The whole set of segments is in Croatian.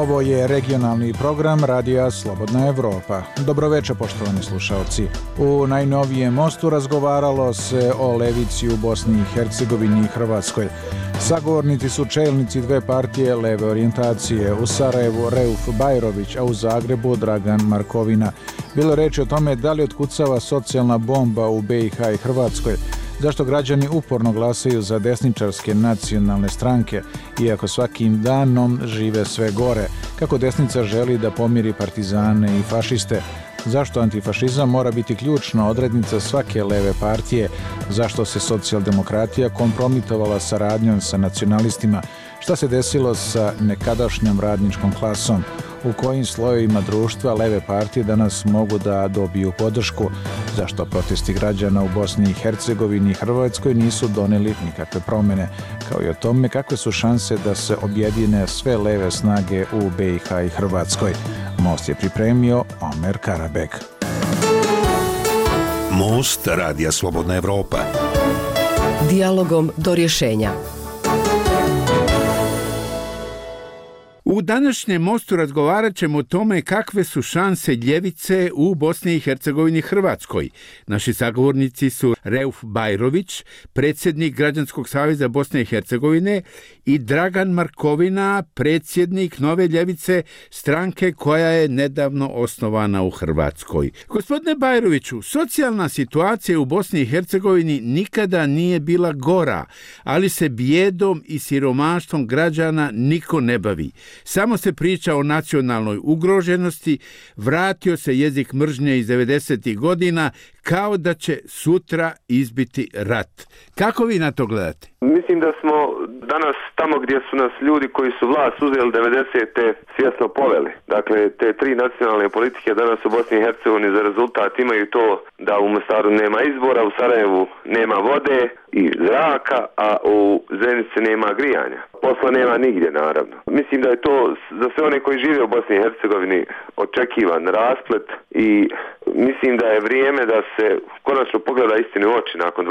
Ovo je regionalni program Radija Slobodna Evropa. Dobroveče, poštovani slušalci. U najnovijem mostu razgovaralo se o levici u Bosni i Hercegovini i Hrvatskoj. Sagovornici su čelnici dve partije leve orijentacije. U Sarajevu Reuf Bajrović, a u Zagrebu Dragan Markovina. Bilo je reči o tome da li otkucava socijalna bomba u BiH i Hrvatskoj. Zašto građani uporno glasaju za desničarske nacionalne stranke, iako svakim danom žive sve gore? Kako desnica želi da pomiri partizane i fašiste? Zašto antifašizam mora biti ključna odrednica svake leve partije? Zašto se socijaldemokratija kompromitovala saradnjom sa nacionalistima? Šta se desilo sa nekadašnjom radničkom klasom? U kojim slojevima društva leve partije danas mogu da dobiju podršku? Zašto protesti građana u Bosni i Hercegovini i Hrvatskoj nisu doneli nikakve promjene? Kao i o tome kakve su šanse da se objedine sve leve snage u BiH i Hrvatskoj. Most je pripremio Omer Karabek. Most Radija Slobodna Evropa. Dijalogom do rješenja. U današnjem mostu razgovarat ćemo o tome kakve su šanse ljevice u Bosni i Hercegovini i Hrvatskoj. Naši sagovornici su Reuf Bajrović, predsjednik Građanskog saveza Bosne i Hercegovine, i Dragan Markovina, predsjednik Nove ljevice, stranke koja je nedavno osnovana u Hrvatskoj. Gospodine Bajroviću, socijalna situacija u Bosni i Hercegovini nikada nije bila gora, ali se bijedom i siromaštvom građana niko ne bavi. Samo se priča o nacionalnoj ugroženosti, vratio se jezik mržnje iz 90. godina kao da će sutra izbiti rat. Kako vi na to gledate? Mislim da smo danas tamo gdje su nas ljudi koji su vlast uzeli 90. svjesno poveli. Dakle, te tri nacionalne politike danas u Bosni i Hercegovini za rezultat imaju to da u Mostaru nema izbora, u Sarajevu nema vode i zraka, a u Zenici nema grijanja. Posla nema nigdje, naravno. Mislim da je to za sve one koji žive u Bosni i Hercegovini očekivan rasplet i mislim da je vrijeme da se konačno pogleda istini u oči nakon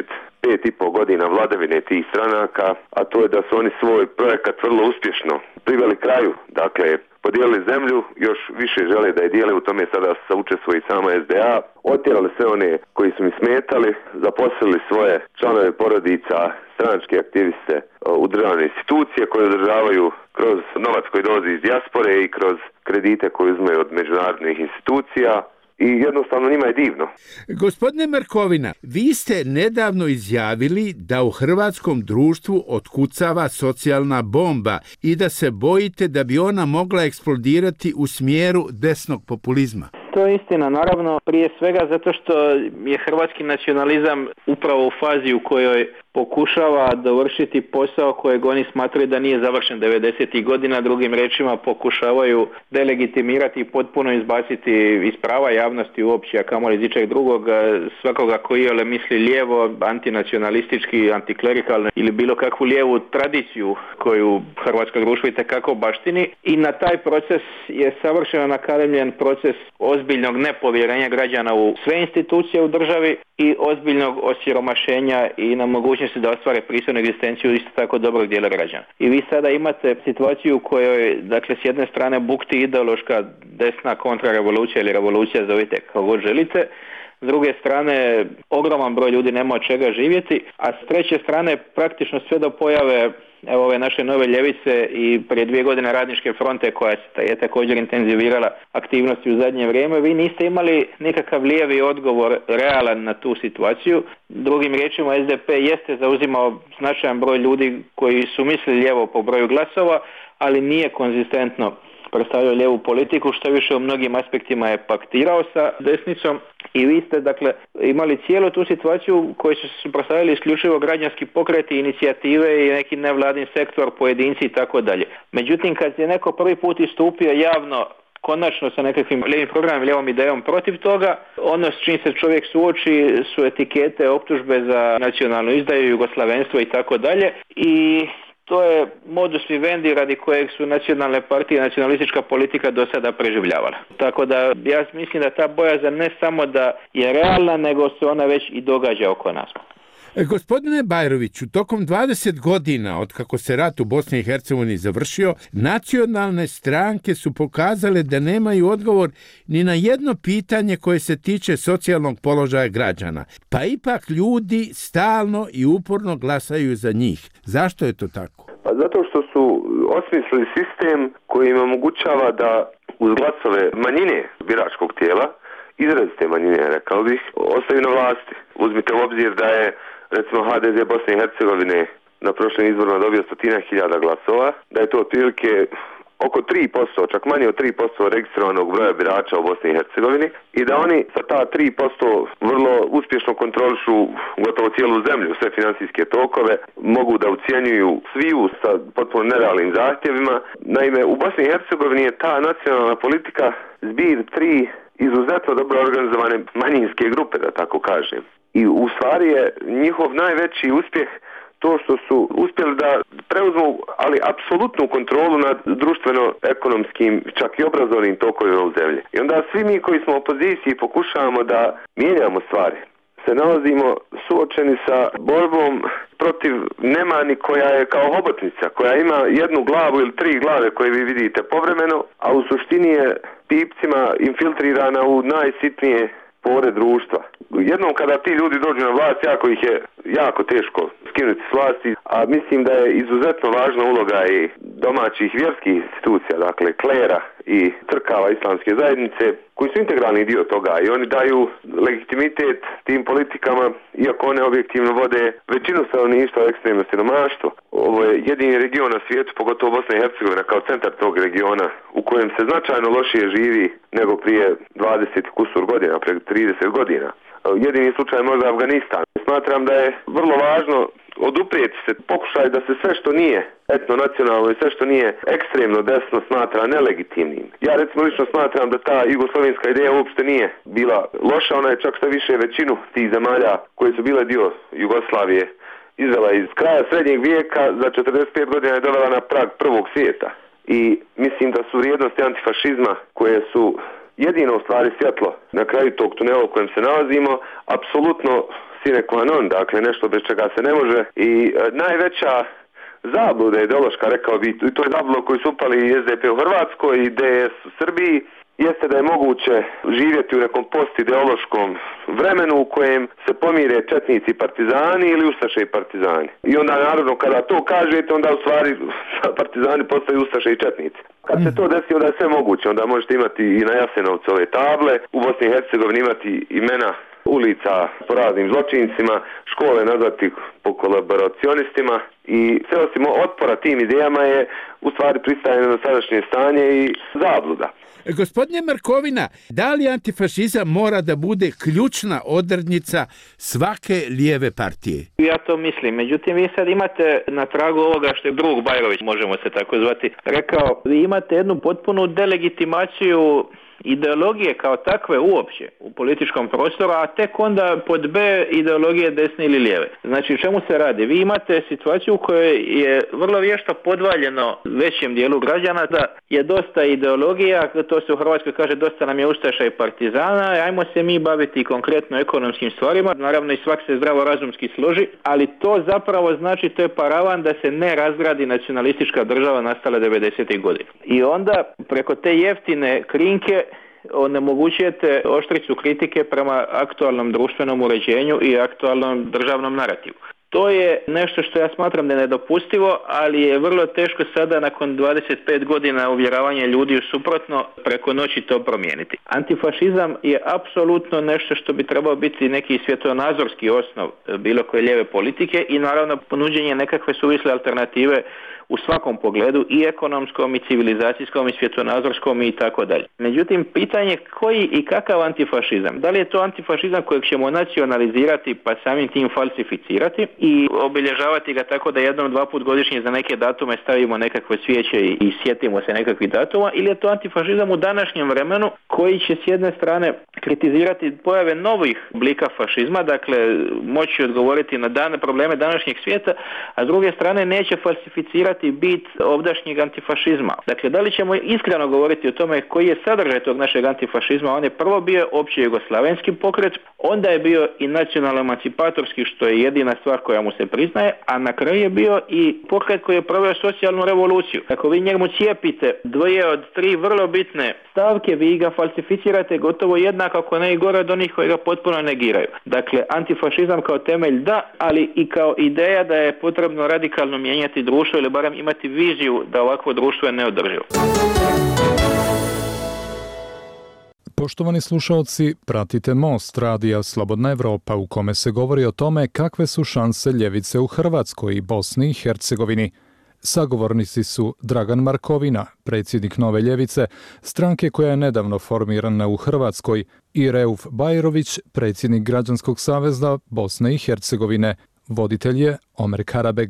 25,5 godina vladavine tih stranaka, a to je da su oni svoj projekat vrlo uspješno priveli kraju. Dakle, podijelili zemlju, još više žele da je dijele, u tome sada saučestvuje i sama SDA, otjerali sve one koji su mi smetali, zaposlili svoje članove porodica, stranačke aktiviste u državne institucije koje održavaju kroz novac koji dolazi iz dijaspore i kroz kredite koje uzmeju od međunarodnih institucija. I jednostavno njima je divno. Gospodine Markovina, vi ste nedavno izjavili da u hrvatskom društvu otkucava socijalna bomba i da se bojite da bi ona mogla eksplodirati u smjeru desnog populizma. To je istina, naravno, prije svega zato što je hrvatski nacionalizam upravo u fazi u kojoj pokušava dovršiti posao kojeg oni smatraju da nije završen 90. godina, drugim riječima pokušavaju delegitimirati i potpuno izbaciti iz prava javnosti uopće, a kamoli iz ičeg drugog, svakoga koji misli lijevo, antinacionalistički, antiklerikalno ili bilo kakvu lijevu tradiciju koju hrvatsko društvo itekako baštini, i na taj proces je savršeno nakalemljen proces ozbiljnog nepovjerenja građana u sve institucije u državi i ozbiljnog osiromašenja i na mogućnosti da ostvare pristojnu egzistenciju isto tako dobrog dijela građana. I vi sada imate situaciju u kojoj, dakle, s jedne strane bukti ideološka desna kontrarevolucija ili revolucija, zovite kako god želite, s druge strane ogroman broj ljudi nema od čega živjeti, a s treće strane praktično sve do pojave ove naše nove ljevice i prije 2 godine Radničke fronte koja je također intenzivirala aktivnosti u zadnje vrijeme, vi niste imali nikakav lijevi odgovor realan na tu situaciju. Drugim riječima, SDP jeste zauzimao značajan broj ljudi koji su mislili lijevo po broju glasova, ali nije konzistentno predstavljao lijevu politiku, što više u mnogim aspektima je paktirao sa desnicom. I vi ste, dakle, imali cijelu tu situaciju koju su se suprotstavili isključivo građanski pokreti, inicijative i neki nevladin sektor, pojedinci i tako dalje. Međutim, kad je neko prvi put istupio javno, konačno sa nekakvim lijevim programom, lijevom idejom protiv toga, ono s čim se čovjek suoči su etikete, optužbe za nacionalnu izdaju, jugoslavenstvo i tako dalje. I to je modus vivendi radi kojeg su nacionalne partije i nacionalistička politika do sada preživljavala. Tako da ja mislim da ta bojazan ne samo da je realna, nego se ona već i događa oko nas. Gospodine Bajroviću, tokom 20 godina od kako se rat u Bosni i Hercegovini završio, nacionalne stranke su pokazale da nemaju odgovor ni na jedno pitanje koje se tiče socijalnog položaja građana. Pa ipak ljudi stalno i uporno glasaju za njih. Zašto je to tako? Pa zato što su osmislili sistem koji im omogućava da uz glasove manjine biračkog tijela, izrazite manjine, rekao bih, ostaju na vlasti. Uzmite u obzir da je, recimo, HDZ Bosne i Hercegovine na prošlim izborima dobio 100.000 glasova, da je to otprilike oko 3%, čak manje od 3% registrovanog broja birača u Bosni i Hercegovini i da oni sa ta 3% vrlo uspješno kontrolišu gotovo cijelu zemlju, sve financijske tokove, mogu da ucjenjuju sviju sa potpuno nerealnim zahtjevima. Naime, u Bosni i Hercegovini je ta nacionalna politika zbir 3 izuzetno dobro organizovane manjinske grupe, da tako kažem. I u stvari je njihov najveći uspjeh to što su uspjeli da preuzmu, ali apsolutnu kontrolu nad društveno-ekonomskim, čak i obrazovnim tokovima u zemlji. I onda svi mi koji smo u opoziciji pokušavamo da mijenjamo stvari, se nalazimo suočeni sa borbom protiv nemani koja je kao hobotnica, koja ima jednu glavu ili 3 glave koje vi vidite povremeno, a u suštini je pipcima infiltrirana u najsitnije pore društva. Jednom kada ti ljudi dođu na vlast, jako ih je jako teško skinuti s vlasti, a mislim da je izuzetno važna uloga i domaćih vjerskih institucija, dakle klera i crkava islamske zajednice, koji su integralni dio toga i oni daju legitimitet tim politikama, iako one objektivno vode većinu stanovništva u ekstremno siromaštvo. Ovo je jedini region na svijetu, pogotovo Bosna i Hercegovina kao centar tog regiona, u kojem se značajno lošije živi nego prije 20 kusur godina, prije 30 godina. Jedini slučaj možda Afganistan. Smatram da je vrlo važno oduprijeti se, pokušaj da se sve što nije etnonacionalno i sve što nije ekstremno desno smatra nelegitimnim. Ja recimo lično smatram da ta jugoslovenska ideja uopšte nije bila loša, ona je čak sve više većinu tih zemalja koje su bile dio Jugoslavije izvela iz kraja srednjeg vijeka, za 45 godina je dovela na prag prvog svijeta. I mislim da su vrijednosti antifašizma koje su jedino u stvari svjetlo na kraju tog tunela u kojem se nalazimo, apsolutno sine qua non, dakle nešto bez čega se ne može. I najveća zabluda ideološka, rekao bi, i to je zabluda koju su upali i SDP u Hrvatskoj i DS u Srbiji, jeste da je moguće živjeti u nekom post-ideološkom vremenu u kojem se pomire četnici i partizani ili ustaše i partizani. I onda naravno kada to kažete, onda u stvari partizani postaju ustaše i četnici. Kad se to desi, onda je sve moguće. Onda možete imati i na Jasenovcu ove table, u Bosni i Hercegovini imati imena ulica po raznim zločincima, škole nazvati po kolaboracionistima i sve osim otpora tim idejama je u stvari pristajanje na sadašnje stanje i zabluda. Gospodine Markovina, da li antifašizam mora da bude ključna odrednica svake lijeve partije? Ja to mislim. Međutim, vi sad imate na tragu ovoga što je drug Bajrović, možemo se tako zvati, rekao, vi imate jednu potpunu delegitimaciju ideologije kao takve uopće u političkom prostoru, a tek onda pod B ideologije desne ili lijeve. Znači, o čemu se radi? Vi imate situaciju u kojoj je vrlo vješto podvaljeno većem dijelu građana da je dosta ideologija, to se u Hrvatskoj kaže dosta nam je ustaša i partizana, ajmo se mi baviti konkretno ekonomskim stvarima, naravno i svak se zdravo razumski složi, ali to zapravo znači to je paravan da se ne razgradi nacionalistička država nastala 90. godina. I onda preko te jeftine krinke onemogućujete oštricu kritike prema aktualnom društvenom uređenju i aktualnom državnom narativu. To je nešto što ja smatram da je nedopustivo, ali je vrlo teško sada nakon 25 godina uvjeravanja ljudi u suprotno preko noći to promijeniti. Antifašizam je apsolutno nešto što bi trebao biti neki svjetonazorski osnov bilo koje lijeve politike i naravno ponuđenje nekakve suvisle alternative u svakom pogledu i ekonomskom i civilizacijskom i svjetonazorskom i tako dalje. Međutim, pitanje koji i kakav antifašizam? Da li je to antifašizam kojeg ćemo nacionalizirati pa samim tim falsificirati i obilježavati ga tako da jednom, dva put godišnje za neke datume stavimo nekakve svijeće i sjetimo se nekakvih datuma, ili je to antifašizam u današnjem vremenu koji će s jedne strane kritizirati pojave novih oblika fašizma, dakle moći odgovoriti na probleme današnjeg svijeta, a s druge strane neće falsificirati bit ovdašnjeg antifašizma. Dakle, da li ćemo iskreno govoriti o tome koji je sadržaj tog našeg antifašizma? On je prvo bio opće jugoslavenski pokret, onda je bio i nacionalno-emancipatorski, što je jedina stvar koja mu se priznaje, a na kraju je bio i pokret koji je proveo socijalnu revoluciju. Ako vi njemu cijepite dvoje od tri vrlo bitne stavke, vi ga falsificirate gotovo jednako, ako ne i gore od onih koji ga potpuno negiraju. Dakle, antifašizam kao temelj da, ali i kao ideja da je potrebno radikalno mijenjati društvo ili barem imati viziju da ovakvo društvo je neodrživo. Poštovani slušalci, pratite Most radija Slobodna Evropa u kome se govori o tome kakve su šanse ljevice u Hrvatskoj i Bosni i Hercegovini. Sagovornici su Dragan Markovina, predsjednik Nove ljevice, stranke koja je nedavno formirana u Hrvatskoj, i Reuf Bajrović, predsjednik Građanskog saveza Bosne i Hercegovine. Voditelj je Omer Karabeg.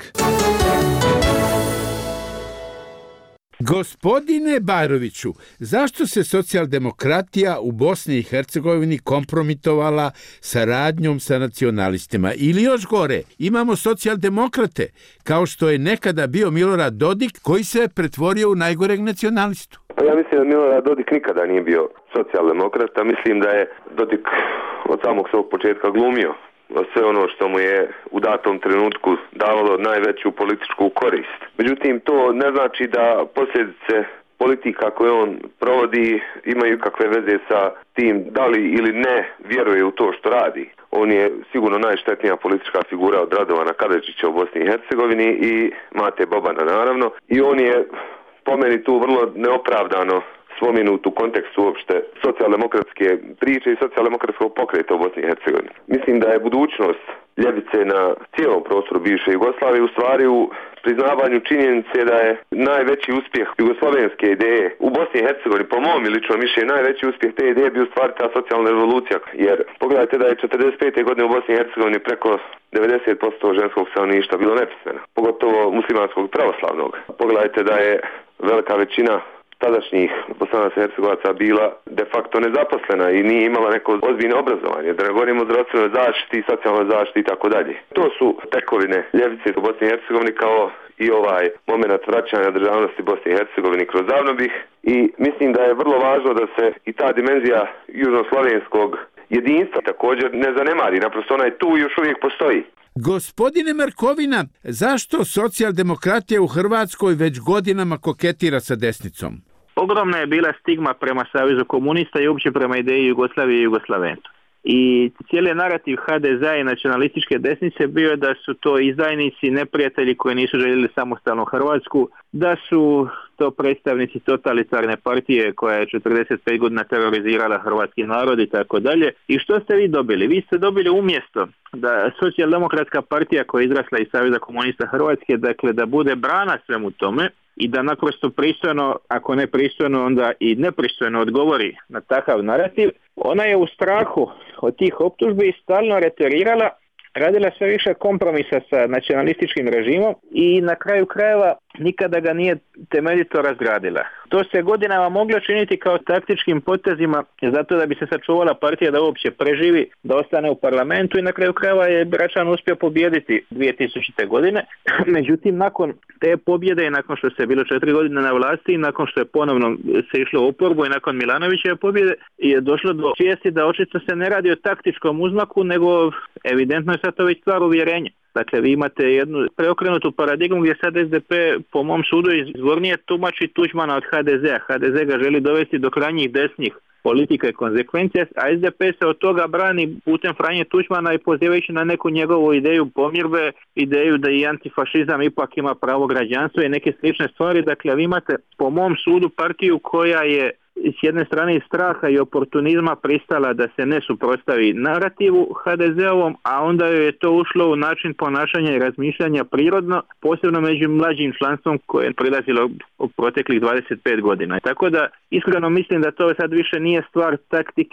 Gospodine Bajroviću, zašto se socijaldemokratija u Bosni i Hercegovini kompromitovala saradnjom sa nacionalistima? Ili još gore, imamo socijaldemokrate, kao što je nekada bio Milorad Dodik, koji se pretvorio u najgoreg nacionalistu. Pa ja mislim da Milorad Dodik nikada nije bio socijaldemokrata. Mislim da je Dodik od samog svog početka glumio sve ono što mu je u datom trenutku davalo najveću političku korist. Međutim, to ne znači da posljedice politika koje on provodi imaju kakve veze sa tim da li ili ne vjeruje u to što radi. On je sigurno najštetnija politička figura od Radovana Karadžića u Bosni i Hercegovini i Mate Bobana naravno. I on je po meni tu vrlo neopravdano spomenut u kontekstu uopšte socijaldemokratske priče i socijaldemokratskog pokreta u Bosni i Hercegovini. Mislim da je budućnost ljevice na cijelom prostoru bivše Jugoslavije u stvari u priznavanju činjenice da je najveći uspjeh jugoslavenske ideje u Bosni i Hercegovini, po mom ličnom mišljenju, najveći uspjeh te ideje bio u stvari ta socijalna revolucija. Jer pogledajte da je 45. godine u Bosni i Hercegovini preko 90% ženskog stanovništva bilo nepismeno, pogotovo muslimanskog pravoslavnog. Pogledajte da je velika većina tadašnjih Bosanaca i Hercegovaca bila de facto nezaposlena i nije imala neko ozbiljno obrazovanje, da ne govorimo o zdravstvenoj zaštiti, socijalnoj zaštiti i tako dalje. To su tekovine ljevice u Bosni i Hercegovini, kao i ovaj moment vraćanja državnosti Bosni i Hercegovini kroz Zavnobih, i mislim da je vrlo važno da se i ta dimenzija južnoslavenskog jedinstva također ne zanemari, naprosto ona je tu i još uvijek postoji. Gospodine Markovina, zašto socijaldemokratija u Hrvatskoj već godinama koketira sa desnicom? Ogromna je bila stigma prema Savezu komunista i uopće prema ideji Jugoslavije i Jugoslavenstva. I cijeli narativ HDZ-a i nacionalističke desnice bio je da su to izdajnici, neprijatelji koji nisu željeli samostalnu Hrvatsku, da su to predstavnici totalitarne partije koja je 45 godina terorizirala hrvatski narod i tako dalje. I što ste vi dobili? Vi ste dobili umjesto da socijaldemokratska partija koja je izrasla iz Saveza komunista Hrvatske, dakle da bude brana svemu tome i da naprosto pristojno, ako ne pristojno, onda i nepristojno odgovori na takav narativ, ona je u strahu od tih optužbi stalno reterirala, radila sve više kompromisa sa nacionalističkim režimom i na kraju krajeva nikada ga nije temeljito razgradila. To se godinama moglo činiti kao taktičkim potezima zato da bi se sačuvala partija da uopće preživi, da ostane u parlamentu, i na kraju krajeva je Račan uspio pobijediti 2000. godine. Međutim, nakon te pobjede i nakon što se bilo 4 godine na vlasti i nakon što je ponovno se išlo u oporbu i nakon Milanovićeve pobjede je došlo do svijesti da očito se ne radi o taktičkom uznaku, nego evidentno je sad to već stvar uvjerenja. Dakle, vi imate jednu preokrenutu paradigmu gdje sad SDP, po mom sudu, izvornije tumači Tuđmana od HDZ-a. HDZ ga želi dovesti do krajnjih desnih politika i konsekvencija, a SDP se od toga brani putem Franje Tuđmana i pozivajući na neku njegovu ideju pomirbe, ideju da i antifašizam ipak ima pravo građanstva i neke slične stvari. Dakle, vi imate, po mom sudu, partiju koja je s jedne strane iz straha i oportunizma pristala da se ne suprotstavi narativu HDZ-ovom, a onda joj je to ušlo u način ponašanja i razmišljanja prirodno, posebno među mlađim članstvom koje je prilazilo u proteklih 25 godina. Tako da iskreno mislim da to sad više nije stvar taktike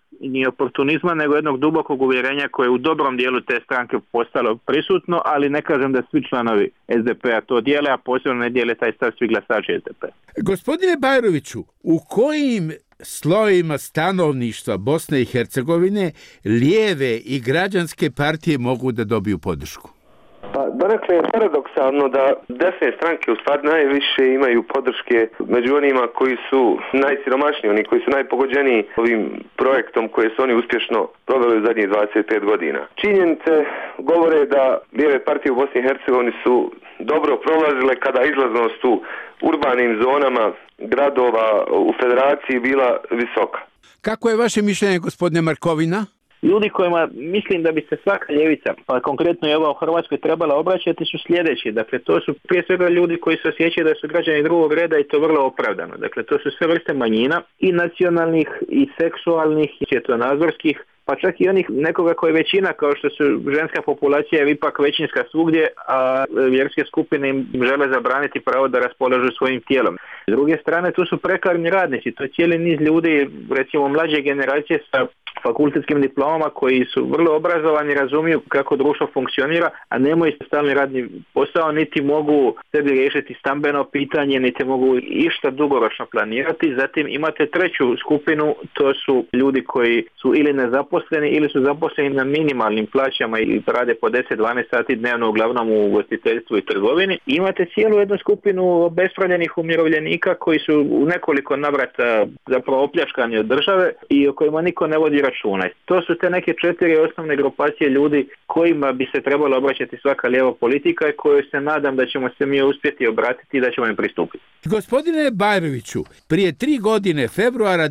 ni oportunizma, nego jednog dubokog uvjerenja koje je u dobrom dijelu te stranke postalo prisutno, ali ne kažem da svi članovi SDP-a to dijele, a posebno ne dijele taj stav svi glasači SDP-a. Gospodine Bajroviću, u kojim slojevima stanovništva Bosne i Hercegovine lijeve i građanske partije mogu da dobiju podršku? Pa donekle je paradoksalno da desne stranke u stvari najviše imaju podrške među onima koji su najsiromašniji, oni koji su najpogođeniji ovim projektom koje su oni uspješno proveli u zadnjih 25 godina. Činjenice govore da lijeve partije u Bosni i Hercegovini su dobro prolazile kada izlaznost u urbanim zonama gradova u federaciji bila visoka. Kako je vaše mišljenje, gospodine Markovina? Ljudi kojima mislim da bi se svaka ljevica, pa konkretno i ova u Hrvatskoj, trebala obraćati su sljedeći. Dakle, to su prije svega ljudi koji se osjećaju da su građani drugog reda i to vrlo opravdano. Dakle, to su sve vrste manjina i nacionalnih i seksualnih i svjetonazorskih, pa čak i onih nekoga koje je većina, kao što su ženska populacija je ipak većinska svugdje, a vjerske skupine im žele zabraniti pravo da raspolažu svojim tijelom. S druge strane, tu su prekarni radnici, to je cijeli niz ljudi, recimo mlađe generacije sa fakultetskim diplomama koji su vrlo obrazovani, razumiju kako društvo funkcionira, a nemaju stalni radni posao, niti mogu sebi riješiti stambeno pitanje, niti mogu išta dugoročno planirati. Zatim imate treću skupinu, to su ljudi koji su ili nezaposleni ili su zaposleni na minimalnim plaćama i rade po 10-12 sati dnevno, uglavnom u ugostiteljstvu i trgovini. Imate cijelu jednu skupinu obespravljenih umirovljenika koji su u nekoliko navrata zapravo opljačkani od države i o kojima niko ne vodi računa. To su te neke 4 osnovne grupacije ljudi kojima bi se trebalo obraćati svaka lijeva politika i kojoj se nadam da ćemo se mi uspjeti obratiti i da ćemo im pristupiti. Gospodine Bajroviću, prije 3 godine, februara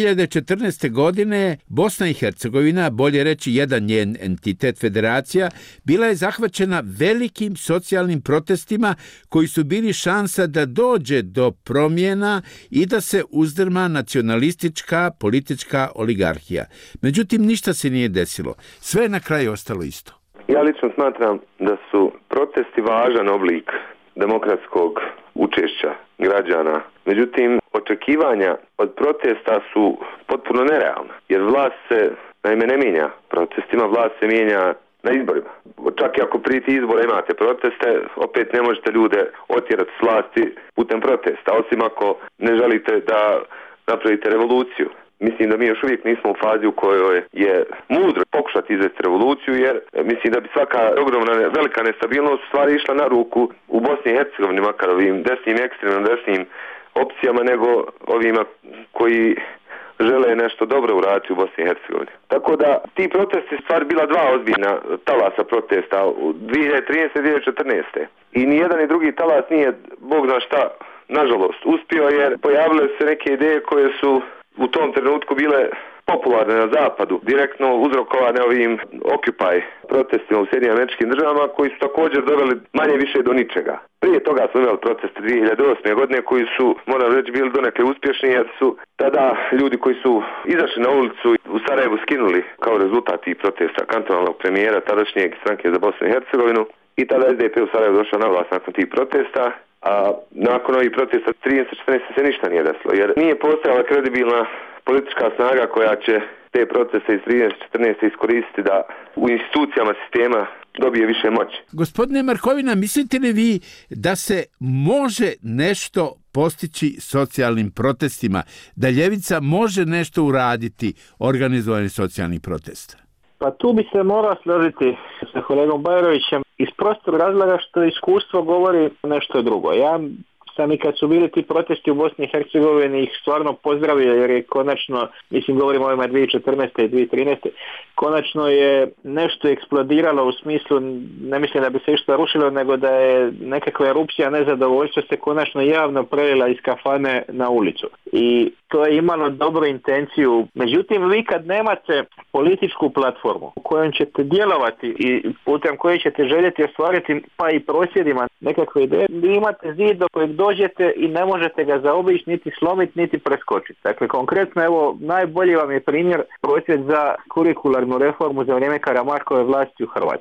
2014. godine, Bosna i Hercegovina, bolje reći jedan njen entitet federacija, bila je zahvaćena velikim socijalnim protestima koji su bili šansa da dođe do promjena i da se uzdrma nacionalistička politička oligarhija. Međutim, ništa se nije desilo. Sve je na kraju ostalo isto. Ja lično smatram da su protesti važan oblik demokratskog učešća građana. Međutim, očekivanja od protesta su potpuno nerealna, jer vlast se naime ne mijenja protestima, vlast se mijenja na izborima. Čak i ako prije izbora imate proteste, opet ne možete ljude otjerati s vlasti putem protesta, osim ako ne želite da napravite revoluciju. Mislim da mi još uvijek nismo u fazi u kojoj je mudro pokušati izvesti revoluciju, jer mislim da bi svaka ogromna velika nestabilnost stvari išla na ruku u Bosni i Hercegovini, makar ovim desnim, ekstremno desnim opcijama, nego ovima koji žele nešto dobro uraditi u Bosni i Hercegovini. Tako da ti protesti stvar bila dva ozbiljna talasa protesta u 2013. i 2014. I ni jedan ni drugi talas nije, Bog zna šta, nažalost, uspio, jer pojavile se neke ideje koje su u tom trenutku bile popularne na zapadu, direktno uzrokovane ovim Occupy protestima u Sjedinjenim Američkim Državama, koji su također doveli manje više do ničega. Prije toga smo imali proteste 2008. godine koji su, moram reći, bili donekle uspješni, jer su tada ljudi koji su izašli na ulicu u Sarajevu skinuli kao rezultat tih protesta kantonalnog premijera tadašnjeg Stranke za Bosnu i Hercegovinu, i tada SDP u Sarajevu došao na vlast nakon tih protesta. A nakon ovih protesta 13-14 se ništa nije desilo, jer nije postojala kredibilna politička snaga koja će te proteste iz 13-14 iskoristiti da u institucijama sistema dobije više moći. Gospodine Markovina, mislite li vi da se može nešto postići socijalnim protestima, da ljevica može nešto uraditi organizovanjem socijalnih protesta? Pa tu bi se morao složiti sa kolegom Bajrovićem iz prostog razloga što iskustvo govori nešto drugo. Ja sam i kad su bili ti protesti u Bosni i Hercegovini ih stvarno pozdravio, jer je konačno, mislim govorimo o ovima 2014. i 2013. konačno je nešto eksplodiralo u smislu, ne mislim da bi se išta rušilo, nego da je nekakva erupcija nezadovoljstva se konačno javno prelila iz kafane na ulicu. I to je imalo dobru intenciju. Međutim, vi kad nemate političku platformu u kojoj ćete djelovati i putem koje ćete željeti ostvariti, pa i prosvjedima nekakve ideje, vi imate zid do kojeg dođete i ne možete ga zaobići, niti slomiti, niti preskočiti. Dakle, konkretno, evo, najbolji vam je primjer prosvjed za kurikularnu reformu za vrijeme Karamarkove vlasti u Hrvatskoj.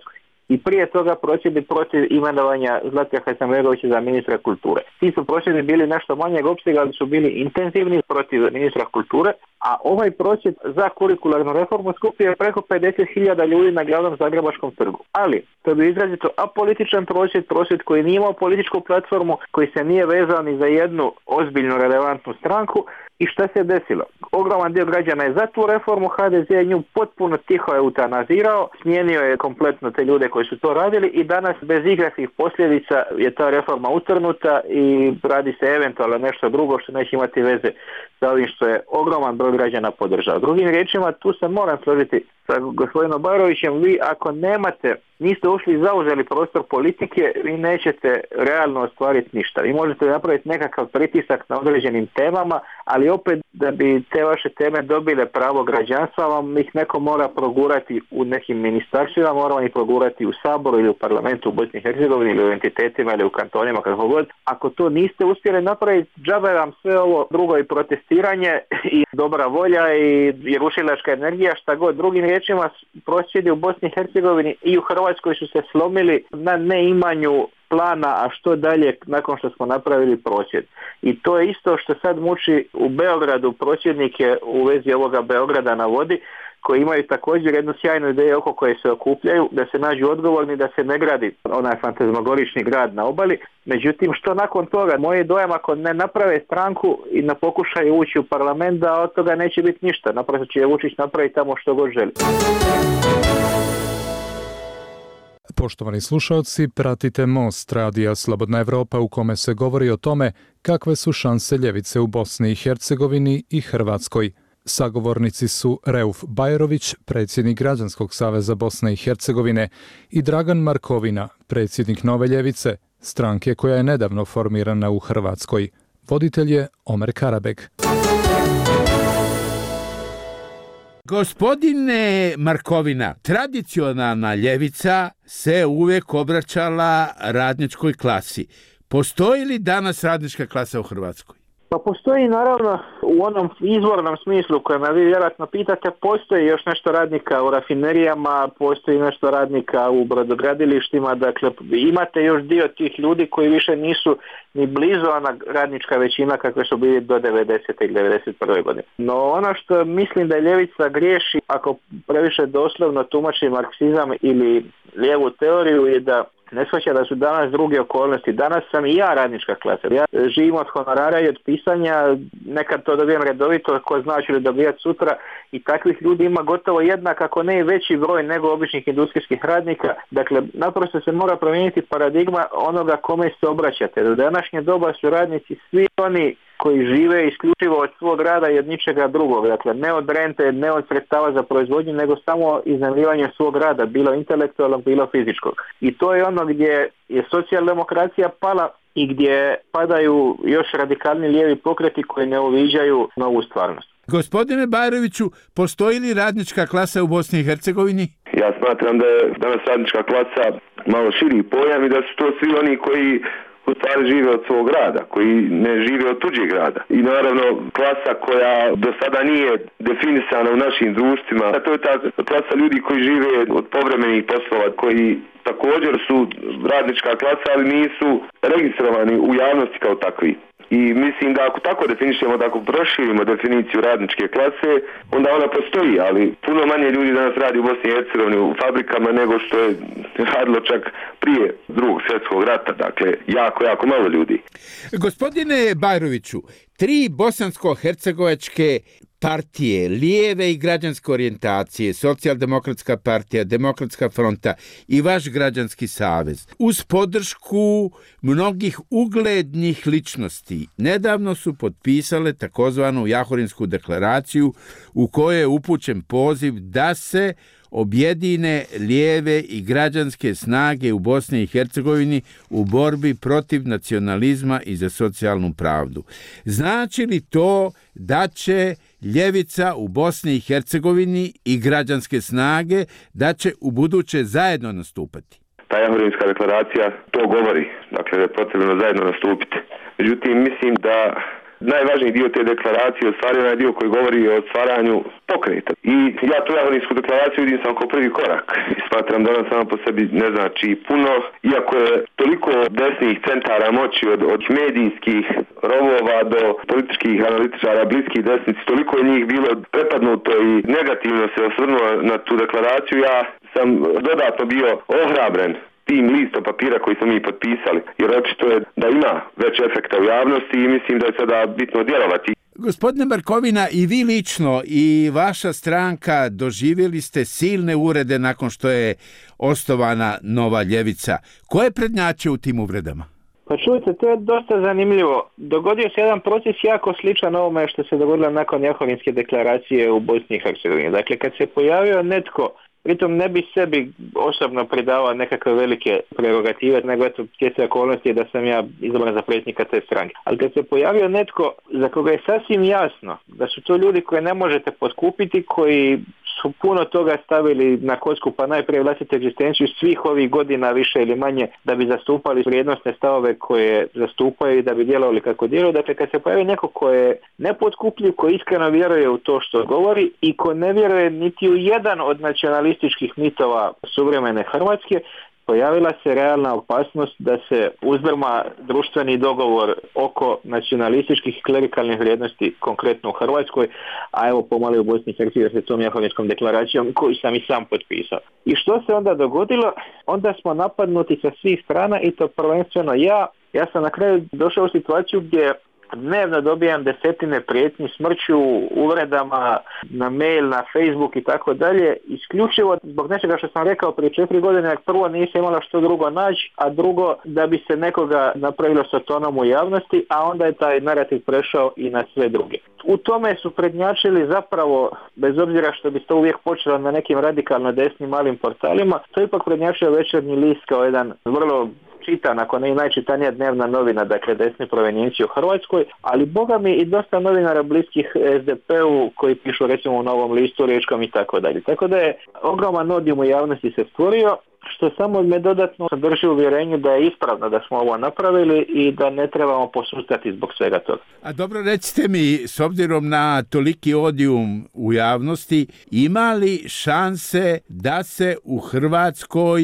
i prije toga prosvjedi protiv imenovanja Zlatka Hasanbegovića za ministra kulture. Ti su prosvjedi bili nešto manjeg opsega, ali su bili intenzivni protiv ministra kulture, a ovaj prosvjed za kurikularnu reformu skupio je preko 50.000 ljudi na glavnom Zagrebačkom trgu. Ali to je bio izrazito apolitičan prosvjed koji nije imao političku platformu, koji se nije vezao ni za jednu ozbiljnu relevantnu stranku. I šta se desilo? Ogroman dio građana je za tu reformu, HDZ je nju potpuno tiho eutanazirao, smijenio je kompletno te ljude koji su to radili i danas bez ikakvih posljedica je ta reforma utrnuta i radi se eventualno nešto drugo što neće imati veze sa ovim što je ogroman broj građana podržao. Drugim riječima, tu se moram složiti sa gospodinom Bajrovićem, vi ako niste ušli i zauzeli prostor politike, vi nećete realno ostvariti ništa. Vi možete napraviti nekakav pritisak na određenim temama, ali opet da bi te vaše teme dobile pravo građanstva, vam ih neko mora progurati u nekim ministarstvima, mora ih progurati u Saboru ili u parlamentu u Bosni i Hercegovini ili u entitetima ili u kantonima, kako god. Ako to niste uspjeli napraviti, džabe vam sve ovo drugo i protestiranje i dobra volja i rušilačka energija, šta god. Drugim riječima, prosvjedi u Bosni i Hercegovini i u Hrvatskoj su se slomili na neimanju plana, a što dalje nakon što smo napravili prosvjed. I to je isto što sad muči u Beogradu prosvjednike u vezi ovoga Beograda na vodi, koji imaju također jednu sjajnu ideju oko koje se okupljaju, da se nađu odgovorni da se ne gradi onaj fantazmagorični grad na obali. Međutim, što nakon toga? Moj je dojam, ako ne naprave stranku i ne pokušaju ući u parlament, da od toga neće biti ništa. Naprosto će Vučić napraviti tamo što god želi. Poštovani slušalci, pratite Most radija Slobodna Evropa u kome se govori o tome kakve su šanse ljevice u Bosni i Hercegovini i Hrvatskoj. Sagovornici su Reuf Bajrović, predsjednik Građanskog saveza Bosne i Hercegovine, i Dragan Markovina, predsjednik Nove ljevice, stranke koja je nedavno formirana u Hrvatskoj. Voditelj je Omer Karabeg. Gospodine Markovina, tradicionalna ljevica se uvijek obraćala radničkoj klasi. Postoji li danas radnička klasa u Hrvatskoj? Pa postoji naravno u onom izvornom smislu kojem vi vjerojatno pitate, postoji još nešto radnika u rafinerijama, postoji nešto radnika u brodogradilištima, dakle imate još dio tih ljudi koji više nisu ni blizu ona radnička većina kakve su bili do 90. i 91. godine. No ono što mislim da ljevica griješi ako previše doslovno tumači marksizam ili lijevu teoriju je da ne shvaća da su danas druge okolnosti. Danas sam i ja radnička klasa. Ja živim od honorara i od pisanja, nekad to dobijem redovito, ko zna ću li dobijati sutra, i takvih ljudi ima gotovo jednak, ako ne i veći broj nego običnih industrijskih radnika. Dakle, naprosto se mora promijeniti paradigma onoga kome se obraćate. Do današnje doba su radnici svi oni koji žive isključivo od svog rada i od ničega drugog. Dakle, ne od rente, ne od sredstava za proizvodnju, nego samo iznajmljivanje svog rada, bilo intelektualnog, bilo fizičkog. I to je ono gdje je socijaldemokracija pala i gdje padaju još radikalni lijevi pokreti koji ne uviđaju novu stvarnost. Gospodine Bajroviću, postoji li radnička klasa u Bosni i Hercegovini? Ja smatram da je danas radnička klasa malo širi pojam i da su to svi oni koji u stvari žive od svog rada, koji ne žive od tuđeg rada. I naravno klasa koja do sada nije definisana u našim društvima, to je ta klasa ljudi koji žive od povremenih poslova, koji također su radnička klasa, ali nisu registrovani u javnosti kao takvi. I mislim da ako tako definišemo, da ako proširimo definiciju radničke klase, onda ona postoji, ali puno manje ljudi danas radi u Bosni i Hercegovini u fabrikama nego što je radilo čak prije Drugog svjetskog rata, dakle jako malo ljudi. Gospodine Bajroviću, 3 bosansko-hercegovačke partije, lijeve i građanske orijentacije, Socijaldemokratska partija, Demokratska fronta i vaš građanski savez, uz podršku mnogih uglednih ličnosti, nedavno su potpisale takozvanu Jahorinsku deklaraciju u kojoj je upućen poziv da se objedine lijeve i građanske snage u Bosni i Hercegovini u borbi protiv nacionalizma i za socijalnu pravdu. Znači li to da će ljevica u Bosni i Hercegovini i građanske snage da će u buduće zajedno nastupati? Ta Jahorinska deklaracija to govori, dakle da je potrebno zajedno nastupiti. Međutim, mislim da najvažniji dio te deklaracije, u stvari onaj dio koji govori o stvaranju pokreta. I ja tu Jahorinsku deklaraciju vidim samo kao prvi korak. Smatram da ona sama po sebi ne znači puno, iako je toliko desnih centara moći od medijskih rovova do političkih analitičara, bliskih desnici, toliko je njih bilo prepadnuto i negativno se osvrnulo na tu deklaraciju, ja sam dodatno bio ohrabren tim listom papira koji smo mi potpisali, jer očito je da ima već efekta u javnosti i mislim da je sada bitno djelovati. Gospodine Markovina, i vi lično i vaša stranka doživjeli ste silne uvrede nakon što je osnovana Nova ljevica. Ko je prednjačio u tim uvredama? Pa čujte, to je dosta zanimljivo. Dogodio se jedan proces jako sličan ovome što se dogodilo nakon Jahorinske deklaracije u Bosni i Hercegovini. Dakle, kad se pojavio netko, pritom ne bi sebi osobno pridavao nekakve velike prerogative, nego eto stjecaja okolnosti je da sam ja izabran za predsjednika te stranke. Ali kad se pojavio netko za koga je sasvim jasno da su to ljudi koje ne možete potkupiti, koji su puno toga stavili na kocku, pa najprije vlastitu egzistenciju svih ovih godina više ili manje da bi zastupali vrijednosne stavove koje zastupaju i da bi djelovali kako djeluju. Dakle, kad se pojavi neko ko je nepotkupljiv, ko iskreno vjeruje u to što govori i ko ne vjeruje niti u jedan od nacionalističkih mitova suvremene Hrvatske, pojavila se realna opasnost da se uzdrma društveni dogovor oko nacionalističkih klerikalnih vrijednosti, konkretno u Hrvatskoj, a evo pomalo u Bosni i Hercegovini s tom Jahorinskom deklaracijom koju sam i sam potpisao. I što se onda dogodilo? Onda smo napadnuti sa svih strana i to prvenstveno ja. Ja sam na kraju došao u situaciju gdje dnevno dobijam desetine prijetnji smrću, uvredama na mail, na Facebook i tako dalje, isključivo zbog nečega što sam rekao prije 4 godine, jer prvo nisam imala što drugo naći, a drugo da bi se nekoga napravilo sa tonom u javnosti, a onda je taj narativ prešao i na sve druge. U tome su prednjačili zapravo, bez obzira što bi to uvijek počelo na nekim radikalno desnim malim portalima, to je ipak prednjačio Večernji list kao jedan vrlo čitan, ako ne i najčitanija dnevna novina, dakle desne provenijencije u Hrvatskoj, ali boga mi i dosta novinara bliskih SDP-u koji pišu recimo u Novom listu, Riječkom i tako dalje. Tako da je ogroman odijum u javnosti se stvorio, što samo me dodatno drži uvjerenju da je ispravno da smo ovo napravili i da ne trebamo posustati zbog svega toga. A dobro, recite mi, s obzirom na toliki odijum u javnosti, ima li šanse da se u Hrvatskoj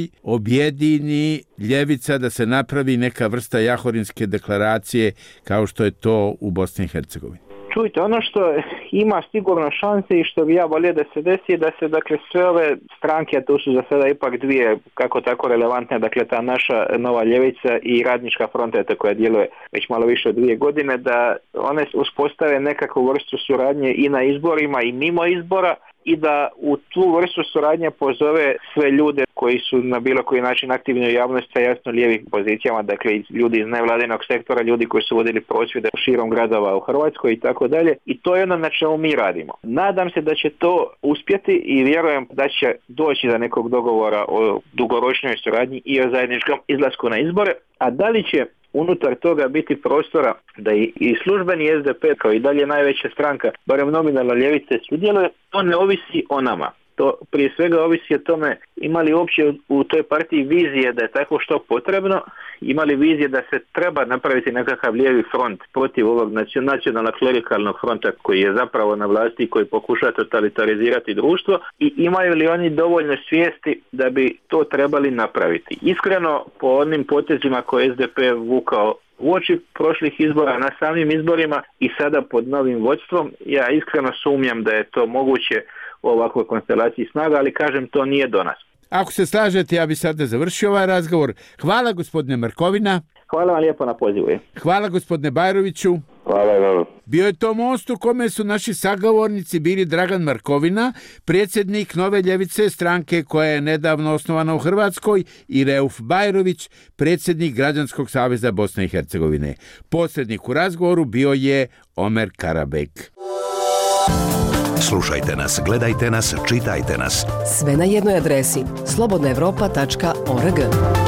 objedini ljevica, da se napravi neka vrsta Jahorinske deklaracije kao što je to u Bosni i Hercegovini? Čujte, ono što ima sigurno šanse i što bi ja volio da se desi je da se, dakle, sve ove stranke, a to su za sada ipak dvije kako tako relevantne, dakle ta naša Nova ljevica i Radnička fronta koja djeluje već malo više od 2 godine, da one uspostave nekakvu vrstu suradnje i na izborima i mimo izbora i da u tu vrstu suradnje pozove sve ljude koji su na bilo koji način aktivni u javnosti sa jasno lijevih pozicijama, dakle ljudi iz nevladinog sektora, ljudi koji su vodili prosvjede širom gradova u Hrvatskoj i tako dalje. I to je ono na čemu mi radimo. Nadam se da će to uspjeti i vjerujem da će doći do nekog dogovora o dugoročnoj suradnji i o zajedničkom izlasku na izbore, a da li će unutar toga biti prostora da i službeni SDP kao i dalje najveća stranka, barem nominalno ljevice, sudjeluje, to ne ovisi o nama. To prije svega ovisi o tome imali uopće u toj partiji vizije da je tako što potrebno, imali vizije da se treba napraviti nekakav lijevi front protiv ovog nacionalnog klerikalnog fronta koji je zapravo na vlasti i koji pokušava totalitarizirati društvo, i imaju li oni dovoljno svijesti da bi to trebali napraviti. Iskreno, po onim potezima koje SDP vukao uoči prošlih izbora, na samim izborima i sada pod novim vodstvom, ja iskreno sumnjam da je to moguće u ovakvoj konstelaciji snaga, ali kažem, to nije do nas. Ako se slažete, ja bi sada završio ovaj razgovor. Hvala gospodine Markovina. Hvala vam lijepo na pozivu. Hvala gospodine Bajroviću. Hvala vam. Bio je to most u kome su naši sagovornici bili Dragan Markovina, predsjednik Nove ljevice, stranke koja je nedavno osnovana u Hrvatskoj, i Reuf Bajrović, predsjednik Građanskog saveza Bosne i Hercegovine. Posrednik u razgovoru bio je Omer Karabek. Slušajte nas, gledajte nas, čitajte nas. Sve na jednoj adresi slobodnaevropa.org.